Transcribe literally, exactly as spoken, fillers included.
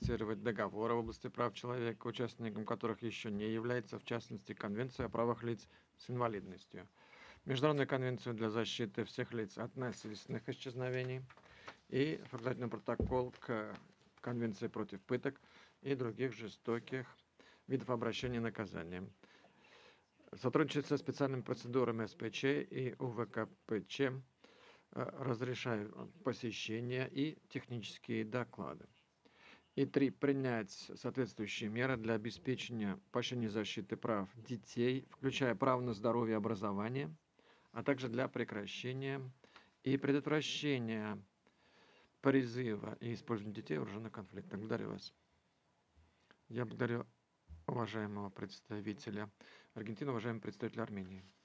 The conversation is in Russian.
ратифицировать договоры в области прав человека, участником которых еще не является, в частности, Конвенция о правах лиц с инвалидностью, Международную конвенцию для защиты всех лиц от насильственных исчезновений и факультативный протокол к Конвенции против пыток и других жестоких видов обращения и наказания. Сотрудничать со специальными процедурами эс пэ че и у вэ ка пэ че, разрешая посещения и технические доклады. И три. Принять соответствующие меры для обеспечения поощрения защиты прав детей, включая право на здоровье и образование, а также для прекращения и предотвращения призыва и использования детей в вооруженных конфликтах. Благодарю вас. Я благодарю уважаемого представителя Аргентины, уважаемого представителя Армении.